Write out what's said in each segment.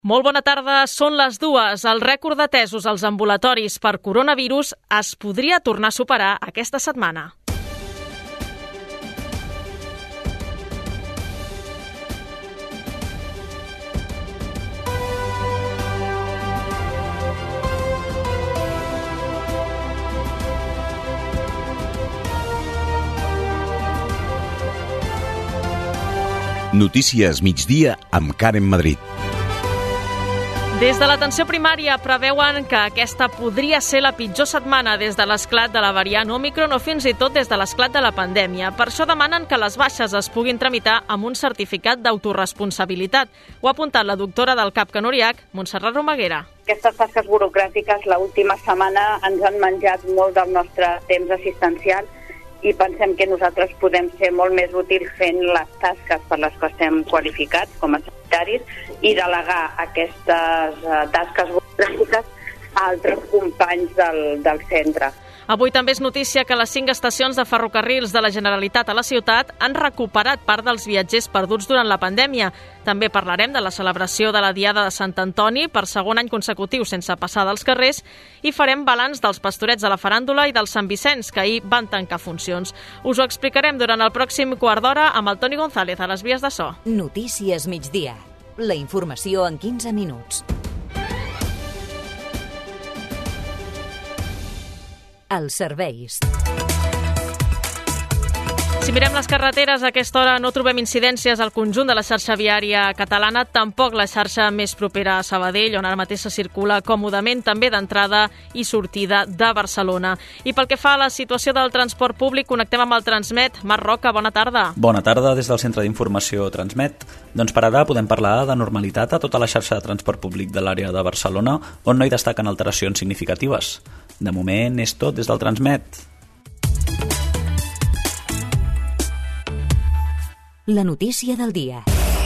Molt bona tarda, són les 2. El rècord d'atesos als ambulatoris per coronavirus es podria tornar a superar aquesta setmana. Notícies migdia amb Karen Madrid. Des de l'atenció primària preveuen que aquesta podria ser la pitjor setmana des de l'esclat de la variant Òmicron o fins i tot des de l'esclat de la pandèmia. Per això demanen que les baixes es puguin tramitar amb un certificat d'autoresponsabilitat. Ho ha apuntat la doctora del CAP Can Uriach, Montserrat Romaguera. Aquestes tasques burocràtiques l'última setmana ens han menjat molt del nostre temps assistencial i pensem que nosaltres podem ser molt més útils fent les tasques per les que estem qualificats com a sanitaris i delegar aquestes tasques burocràtiques a altres companys del centre. Avui també és notícia que les 5 estacions de ferrocarrils de la Generalitat a la ciutat han recuperat part dels viatgers perduts durant la pandèmia. També parlarem de la celebració de la Diada de Sant Antoni per segon any consecutiu sense passar dels carrers i farem balanç dels pastorets de la faràndula i dels Sant Vicenç, que ahir van tancar funcions. Us ho explicarem durant el pròxim quart d'hora amb el Toni González a les vies de so. Notícies migdia. La informació en 15 minuts. Els serveis. Si mirem les carreteres, a aquesta hora no trobem incidències al conjunt de la xarxa viària catalana, tampoc la xarxa més propera a Sabadell, on ara mateix se circula còmodament, també d'entrada i sortida de Barcelona. I pel que fa a la situació del transport públic, connectem amb el Transmet. Marc Roca, bona tarda. Bona tarda des del Centre d'Informació Transmet. Doncs per ara podem parlar de normalitat a tota la xarxa de transport públic de l'àrea de Barcelona, on no hi destaquen alteracions significatives. De moment és tot des del Transmet. La notícia del dia.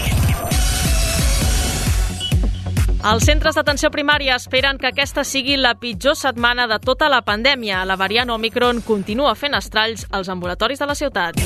Els centres d'atenció primària esperen que aquesta sigui la pitjor setmana de tota la pandèmia. La variant Òmicron continua fent estralls als ambulatoris de la ciutat.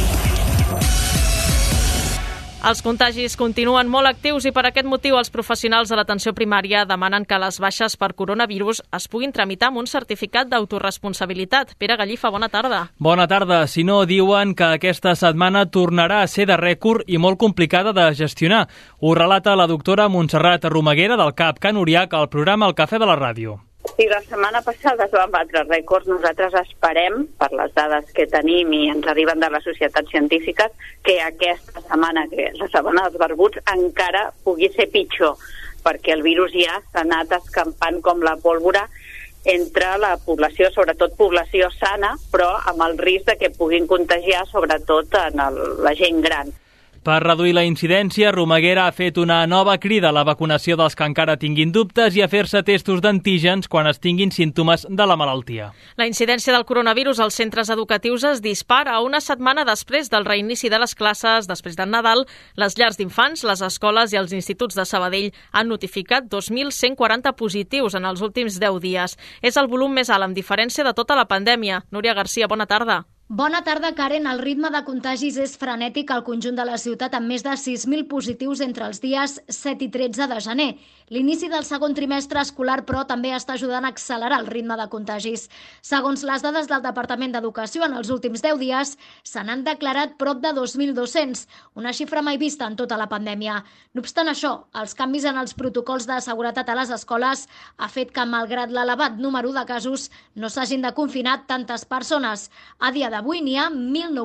Els contagis continuen molt actius i per aquest motiu els professionals de l'atenció primària demanen que les baixes per coronavirus es puguin tramitar amb un certificat d'autoresponsabilitat. Pere Gallifa, bona tarda. Bona tarda. Si no, diuen que aquesta setmana tornarà a ser de rècord i molt complicada de gestionar. Ho relata la doctora Montserrat Romaguera del CAP Can Uriach al programa El Cafè de la Ràdio. Si la setmana passada es van batre rècords, nosaltres esperem, per les dades que tenim i ens arriben de les societats científiques, que aquesta setmana, que la setmana dels barbuts, encara pugui ser pitjor, perquè el virus ja s'ha anat escampant com la pólvora entre la població, sobretot població sana, però amb el risc de que puguin contagiar sobretot en la gent gran. Per reduir la incidència, Romaguera ha fet una nova crida a la vacunació dels que encara tinguin dubtes i a fer-se testos d'antígens quan es tinguin símptomes de la malaltia. La incidència del coronavirus als centres educatius es dispara una setmana després del reinici de les classes, després del Nadal. Les llars d'infants, les escoles i els instituts de Sabadell han notificat 2.140 positius en els últims 10 dies. És el volum més alt, amb diferència de tota la pandèmia. Núria Garcia, bona tarda. Bona tarda, Karen. El ritme de contagis és frenètic al conjunt de la ciutat amb més de 6.000 positius entre els dies 7 i 13 de gener. L'inici del segon trimestre escolar, però, també està ajudant a accelerar el ritme de contagis. Segons les dades del Departament d'Educació, en els últims 10 dies se n'han declarat prop de 2.200, una xifra mai vista en tota la pandèmia. No obstant això, els canvis en els protocols de seguretat a les escoles ha fet que, malgrat l'elevat número de casos, no s'hagin de confinar tantes persones. A dia d'avui n'hi ha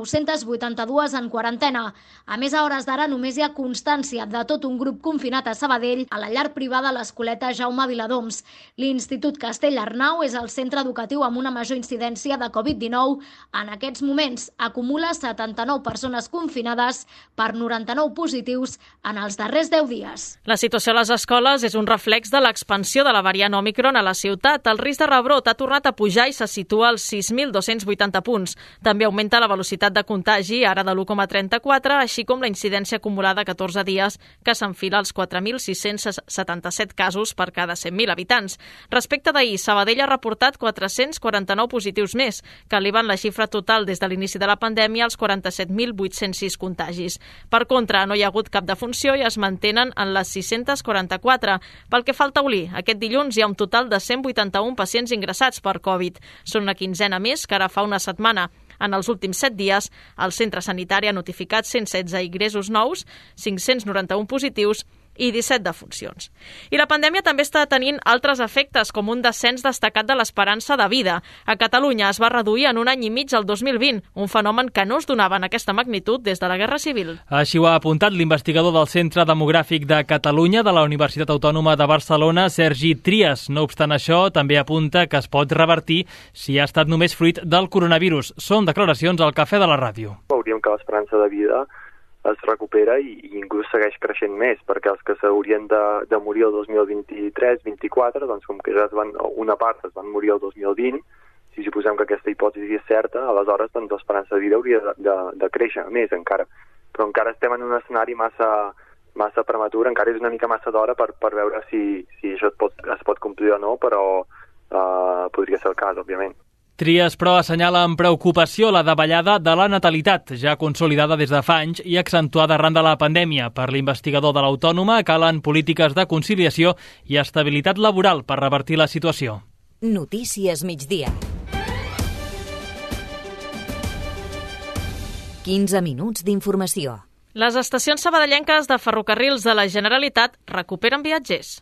1.982 en quarantena. A més, a hores d'ara només hi ha constància de tot un grup confinat a Sabadell, a la llar privada de l'Escoleta Jaume Viladoms. L'Institut Castell-Arnau és el centre educatiu amb una major incidència de Covid-19. En aquests moments acumula 79 persones confinades per 99 positius en els darrers 10 dies. La situació a les escoles és un reflex de l'expansió de la variant Òmicron a la ciutat. El risc de rebrot ha tornat a pujar i se situa als 6.280 punts. També augmenta la velocitat de contagi, ara de l'1,34, així com la incidència acumulada a 14 dies, que s'enfila als 4.677 casos per cada 100.000 habitants. Respecte d'ahir, Sabadell ha reportat 449 positius més, que eleven la xifra total des de l'inici de la pandèmia als 47.806 contagis. Per contra, no hi ha hagut cap defunció i es mantenen en les 644. Pel que fa al taulí, aquest dilluns hi ha un total de 181 pacients ingressats per Covid. Són una quinzena més que ara fa una setmana. En els últims 7 dies, el centre sanitari ha notificat 116 ingressos nous, 591 positius i 17 defuncions. I la pandèmia també està tenint altres efectes, com un descens destacat de l'esperança de vida. A Catalunya es va reduir en un any i mig el 2020, un fenomen que no es donava en aquesta magnitud des de la Guerra Civil. Així ho ha apuntat l'investigador del Centre Demogràfic de Catalunya de la Universitat Autònoma de Barcelona, Sergi Trias. No obstant això, també apunta que es pot revertir si ha estat només fruit del coronavirus. Són declaracions al Cafè de la Ràdio. Veuríem que l'esperança de vida es recupera i inclús segueix creixent més, perquè els que s'haurien de morir el 2023-24, doncs com que ja una part es van morir el 2020, si suposem que aquesta hipòtesi és certa, aleshores doncs, l'esperança de vida hauria de créixer més encara. Però encara estem en un escenari massa prematur, encara és una mica massa d'hora per veure si això es pot complir o no, però podria ser el cas, òbviament. Trias, però, assenyala amb preocupació la davallada de la natalitat, ja consolidada des de fa anys i accentuada arran de la pandèmia. Per l'investigador de l'Autònoma calen polítiques de conciliació i estabilitat laboral per revertir la situació. Notícies migdia. 15 minuts d'informació. Les estacions sabadellenques de ferrocarrils de la Generalitat recuperen viatgers.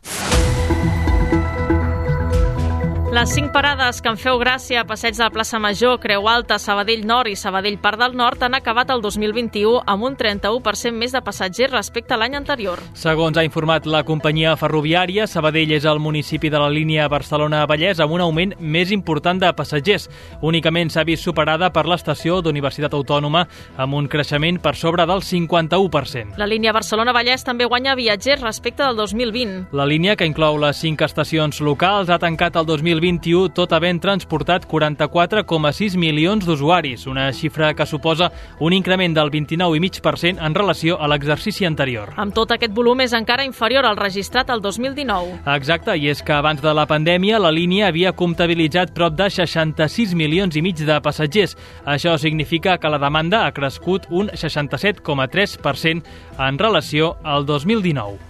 Les 5 parades que en feu gràcia a Passeig de la Plaça Major, Creu Alta, Sabadell Nord i Sabadell Parc del Nord han acabat el 2021 amb un 31% més de passatgers respecte a l'any anterior. Segons ha informat la companyia ferroviària, Sabadell és el municipi de la línia Barcelona-Vallès amb un augment més important de passatgers. Únicament s'ha vist superada per l'estació d'Universitat Autònoma amb un creixement per sobre del 51%. La línia Barcelona-Vallès també guanya viatgers respecte del 2020. La línia, que inclou les 5 estacions locals, ha tancat el 2021 tot havent transportat 44,6 milions d'usuaris, una xifra que suposa un increment del 29,5% en relació a l'exercici anterior. Amb tot, aquest volum és encara inferior al registrat el 2019. Exacte, i és que abans de la pandèmia la línia havia comptabilitzat prop de 66 milions i mig de passatgers. Això significa que la demanda ha crescut un 67,3% en relació al 2019.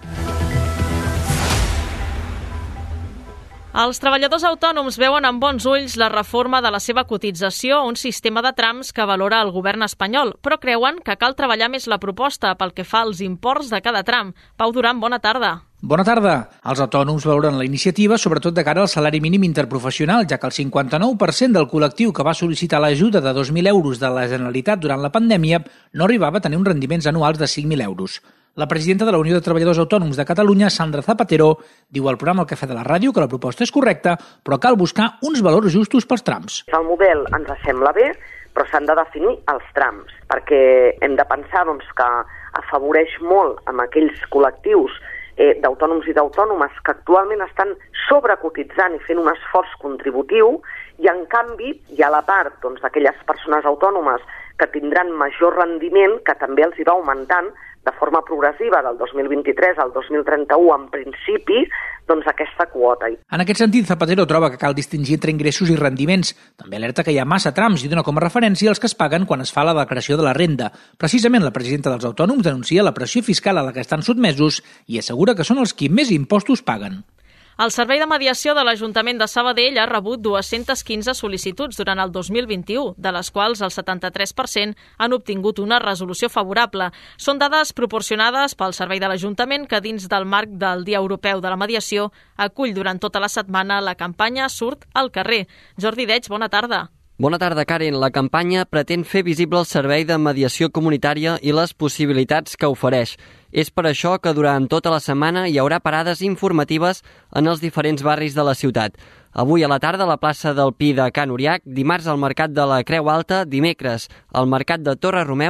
Els treballadors autònoms veuen amb bons ulls la reforma de la seva cotització a un sistema de trams que valora el govern espanyol, però creuen que cal treballar més la proposta pel que fa als imports de cada tram. Pau Duran, bona tarda. Bona tarda. Els autònoms valoren la iniciativa sobretot de cara al salari mínim interprofessional, ja que el 59% del col·lectiu que va sol·licitar l'ajuda de 2.000 euros de la Generalitat durant la pandèmia no arribava a tenir uns rendiments anuals de 5.000 euros. La presidenta de la Unió de Treballadors Autònoms de Catalunya, Sandra Zapatero, diu al programa El Cafè de la Ràdio que la proposta és correcta, però cal buscar uns valors justos pels trams. El model ens sembla bé, però s'han de definir els trams, perquè hem de pensar que afavoreix molt amb aquells col·lectius d'autònoms i d'autònomes que actualment estan sobrecotitzant i fent un esforç contributiu, i en canvi hi ha la part d'aquelles persones autònomes que tindran major rendiment, que també els hi va augmentant de forma progressiva del 2023 al 2031, en principi, aquesta quota. En aquest sentit, Zapatero troba que cal distingir entre ingressos i rendiments. També alerta que hi ha massa trams i dona com a referència els que es paguen quan es fa la declaració de la renda. Precisament la presidenta dels autònoms denuncia la pressió fiscal a la que estan sotmesos i assegura que són els qui més impostos paguen. El Servei de Mediació de l'Ajuntament de Sabadell ha rebut 215 sol·licituds durant el 2021, de les quals el 73% han obtingut una resolució favorable. Són dades proporcionades pel Servei de l'Ajuntament que, dins del marc del Dia Europeu de la Mediació, acull durant tota la setmana la campanya Surt al carrer. Jordi Deig, bona tarda. Bona tarda, Karen. La campanya pretén fer visible el servei de mediació comunitària i les possibilitats que ofereix. És per això que durant tota la setmana hi haurà parades informatives en els diferents barris de la ciutat. Avui a la tarda a la plaça del Pi de Can Uriac, dimarts al Mercat de la Creu Alta, dimecres al Mercat de Torre Romeu,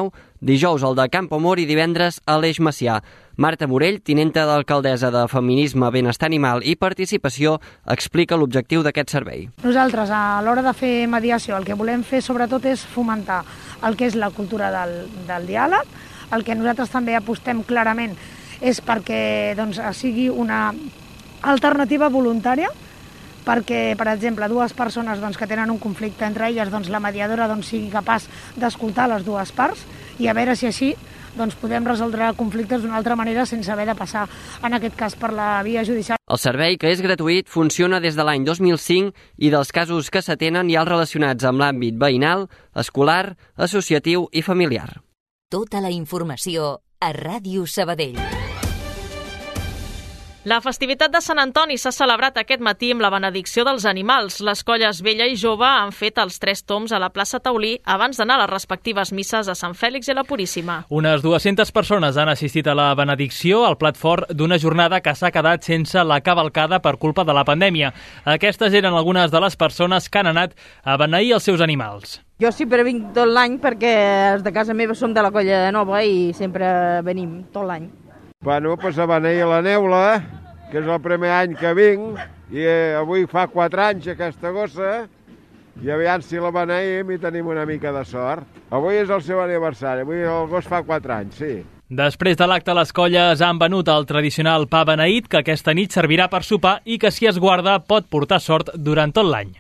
dijous al de Campoamor i divendres a l'Eix Macià. Marta Morell, tinenta d'alcaldessa de Feminisme, Benestar Animal i Participació, explica l'objectiu d'aquest servei. Nosaltres, a l'hora de fer mediació, el que volem fer sobretot és fomentar el que és la cultura del diàleg. El que nosaltres també apostem clarament és perquè sigui una alternativa voluntària, perquè, per exemple, dues persones que tenen un conflicte entre elles, la mediadora sigui capaç d'escoltar les dues parts i a veure si així podem resoldre conflictes d'una altra manera sense haver de passar, en aquest cas, per la via judicial. El servei, que és gratuït, funciona des de l'any 2005 i dels casos que s'atenen hi ha els relacionats amb l'àmbit veïnal, escolar, associatiu i familiar. Tota la informació a Ràdio Sabadell. La festivitat de Sant Antoni s'ha celebrat aquest matí amb la benedicció dels animals. Les colles vella i jove han fet els 3 tombs a la plaça Taulí abans d'anar a les respectives misses a Sant Fèlix i la Puríssima. Unes 200 persones han assistit a la benedicció, al plat fort d'una jornada que s'ha quedat sense la cavalcada per culpa de la pandèmia. Aquestes eren algunes de les persones que han anat a beneir els seus animals. Jo sempre vinc tot l'any perquè els de casa meva som de la Colla de Nova i sempre venim tot l'any. Bueno, pues a beneir la neula, que és el primer any que vinc, i avui fa 4 anys aquesta gossa, i aviam si la beneïm i tenim una mica de sort. Avui és el seu aniversari, avui el gos fa 4 anys, sí. Després de l'acte, les colles han venut el tradicional pa beneït, que aquesta nit servirà per sopar i que, si es guarda, pot portar sort durant tot l'any.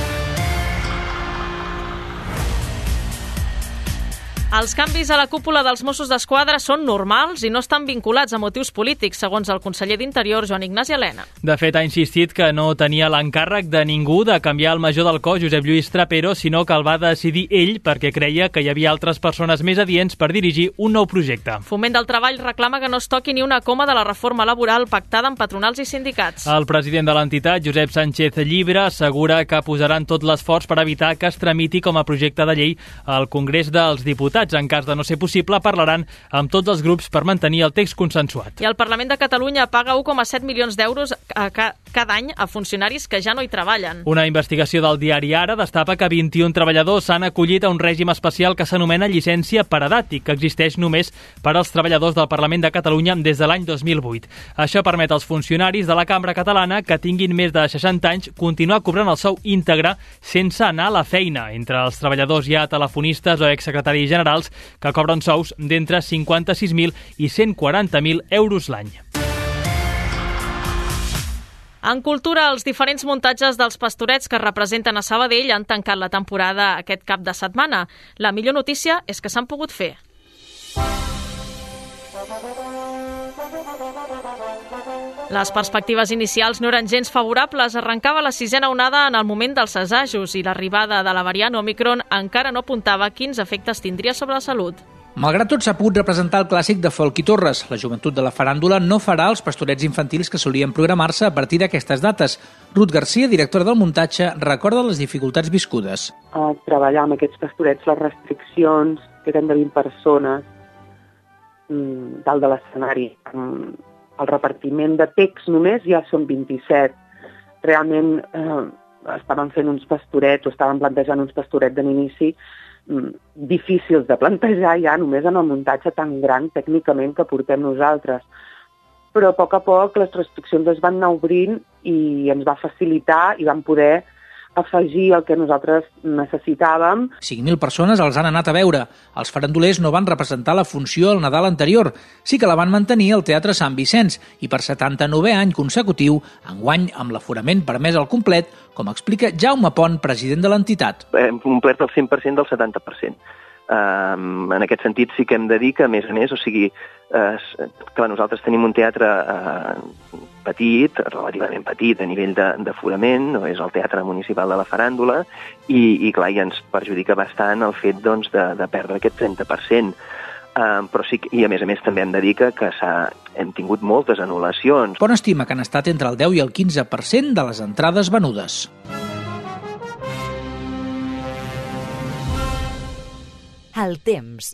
Els canvis a la cúpula dels Mossos d'Esquadra són normals i no estan vinculats a motius polítics, segons el conseller d'Interior, Joan Ignasi Elena. De fet, ha insistit que no tenia l'encàrrec de ningú de canviar el major del cos, Josep Lluís Trapero, sinó que el va decidir ell perquè creia que hi havia altres persones més adients per dirigir un nou projecte. Foment del Treball reclama que no es toqui ni una coma de la reforma laboral pactada amb patronals i sindicats. El president de l'entitat, Josep Sánchez Llibre, assegura que posaran tot l'esforç per evitar que es tramiti com a projecte de llei al Congrés dels Diputats. En cas de no ser possible, parlaran amb tots els grups per mantenir el text consensuat. I el Parlament de Catalunya paga 1,7 milions d'euros cada any a funcionaris que ja no hi treballen. Una investigació del diari Ara destapa que 21 treballadors s'han acollit a un règim especial que s'anomena llicència per edat i que existeix només per als treballadors del Parlament de Catalunya des de l'any 2008. Això permet als funcionaris de la Cambra Catalana que tinguin més de 60 anys continuar cobrant el sou íntegre sense anar a la feina. Entre els treballadors hi ha telefonistes o exsecretaris generals que cobren sous d'entre 56.000 i 140.000 euros l'any. En cultura, els diferents muntatges dels Pastorets que representen a Sabadell han tancat la temporada aquest cap de setmana. La millor notícia és que s'han pogut fer. Les perspectives inicials no eren gens favorables. Arrencava la 6a onada en el moment dels assajos i l'arribada de la variant Omicron encara no apuntava quins efectes tindria sobre la salut. Malgrat tot, s'ha pogut representar el clàssic de Folk i Torres. La joventut de la faràndula no farà els pastorets infantils que solien programar-se a partir d'aquestes dates. Ruth Garcia, directora del muntatge, recorda les dificultats viscudes. Treballar amb aquests pastorets, les restriccions, que eren de 20 persones dalt de l'escenari. El repartiment de text només ja són 27. Realment estaven fent uns pastorets o estaven plantejant uns pastorets de l'inici difícils de plantejar ja només en el muntatge tan gran tècnicament que portem nosaltres. Però a poc les restriccions es van anar obrint i ens va facilitar i vam poder afegir el que nosaltres necessitàvem. 5.000 persones els han anat a veure. Els farandulers no van representar la funció al Nadal anterior. Sí que la van mantenir al Teatre Sant Vicenç i per 79è any consecutiu, enguany amb l'aforament permès al complet, com explica Jaume Pont, president de l'entitat. Hem complert el 100% del 70%. En aquest sentit sí que hem de dir que, a més, clar, nosaltres tenim un teatre petit, relativament petit a nivell d'aforament, no és el teatre municipal de la faràndula, i clar, ja ens perjudica bastant el fet de perdre aquest 30%. Però sí, i a més també hem de dir que hem tingut moltes anul·lacions. Pont estima que han estat entre el 10 i el 15% de les entrades venudes. El temps.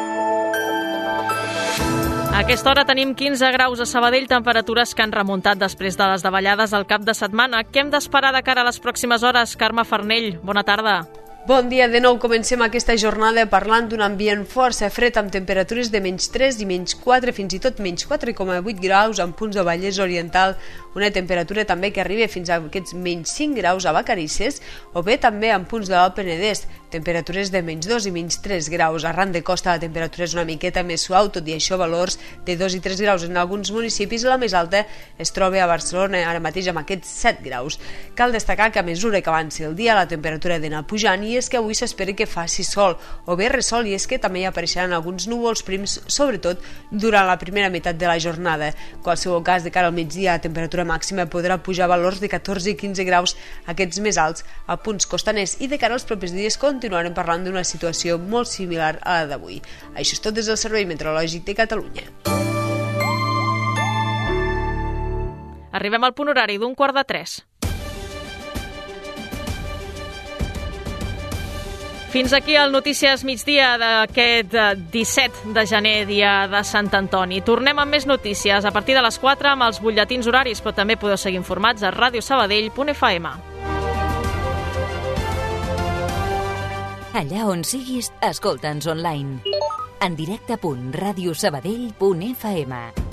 A aquesta hora tenim 15 graus a Sabadell, temperatures que han remuntat després de les davallades al cap de setmana. Què hem d'esperar de cara a les pròximes hores? Carme Farnell, bona tarda. Bon dia de nou. Comencem aquesta jornada parlant d'un ambient força fred amb temperatures de -3 i -4, fins i tot -4,8 graus en punts de Vallès Oriental, una temperatura també que arriba fins a aquests -5 graus a Vacarisses, o bé també en punts de l'Alt Penedès, temperatures de -2 i -3 graus. Arran de costa la temperatura és una miqueta més suau, tot i això valors de 2 i 3 graus en alguns municipis. La més alta es troba a Barcelona, ara mateix amb aquests 7 graus. Cal destacar que a mesura que avanci el dia la temperatura ha d'anar pujant, i és que avui s'espera que faci sol o bé ressol, i és que també hi apareixeran alguns núvols prims, sobretot durant la primera meitat de la jornada. En qualsevol cas, de cara al migdia la temperatura màxima podrà pujar a valors de 14 i 15 graus, aquests més alts a punts costaners, i de cara als propers dies continuarem parlant d'una situació molt similar a la d'avui. Això és tot des del Servei Meteorològic de Catalunya. Arribem al punt horari d'un 2:45. Fins aquí el Notícies Migdia d'aquest 17 de gener, dia de Sant Antoni. Tornem amb més notícies a partir de les 4 amb els butlletins horaris, però també podeu seguir informats a radiosabadell.fm. Allà on siguis, escolta'ns online. En directe.radiosabadell.fm.